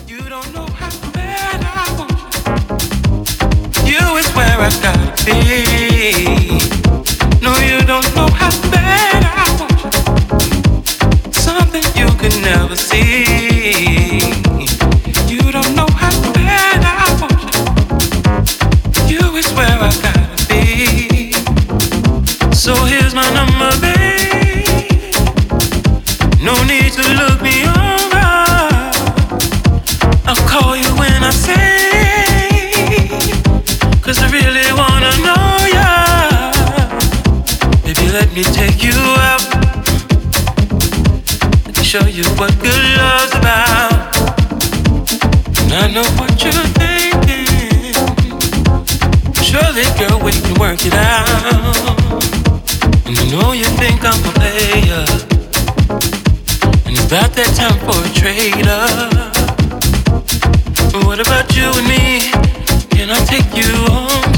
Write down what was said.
You don't know how bad I want you. You is where I gotta be. No, you don't know how bad I want you. Something you could never see. You don't know how bad I want you. You is where I gotta be. So here's my number, babe. No need to look me over. I'll call you when I say, 'cause I really wanna know ya. Baby, let me take you out to show you what good love's about. And I know what you're thinking. Surely, girl, we can work it out. And I know you think I'm a player, and it's about that time for a trade-up. What about you and me? Can I take you home?